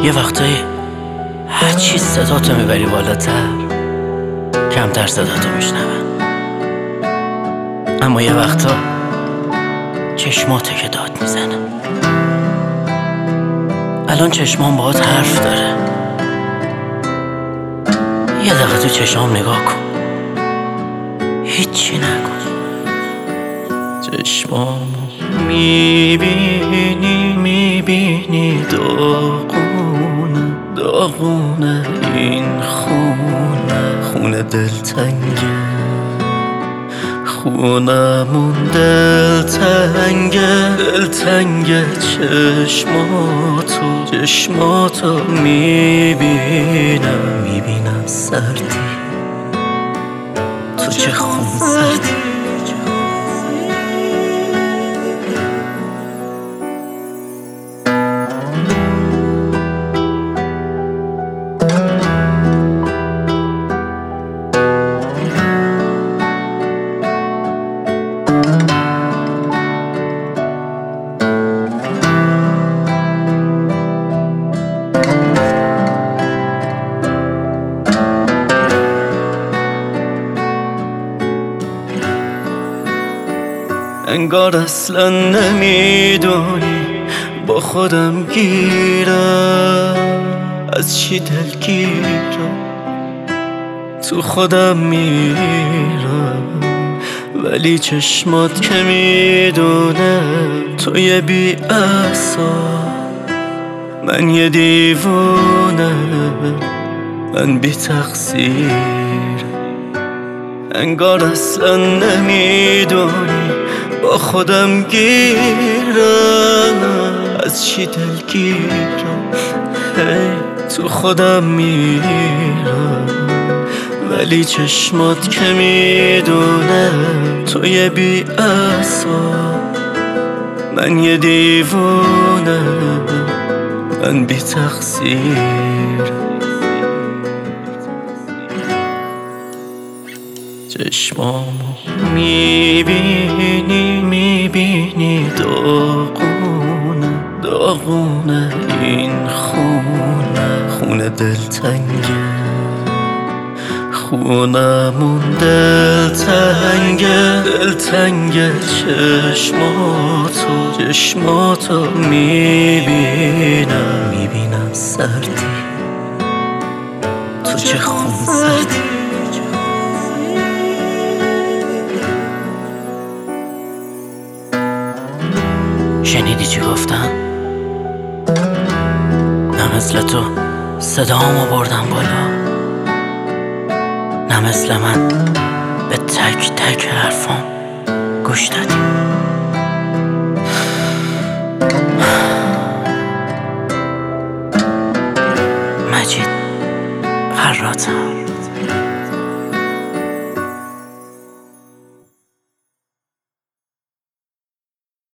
یه وقتایی هرچی صداتو میبری بالاتر کمتر صداتو میشنون، اما یه وقتا چشماته که داد میزنه. الان چشمام باهات حرف داره، یه دقیقه تو چشمام نگاه کن، هیچی نگو. چشمامو میبینی داغونه این خونه دلتنگه، خونمون دلتنگه. چشماتو میبینم سردی، تو چه خونسردی. انگار اصلا نمیدونی با خودم گیرم، از چی دلگیرم تو خودم میرم، ولی چشمات که میدونه تو یه بی اعصاب، من یه دیوونه، من بی تقصیر. انگار اصلا نمیدونی با خودم گیرم، از چی دلگیرم تو خودم میرم، ولی چشمات که میدونه تو یه بی اعصاب، من یه دیوونه، من بی تقصیر. چشمامو میبینی داغونه این خونه دلتنگه، خونمون دلتنگه. چشماتو میبینم سردی، تو چه خونسردی. شنیدی چی گفتم؟ نه مثل تو صدامو بردم بالا، نه مثل من به تک تک حرفام گوش دادی. مجید فراتم.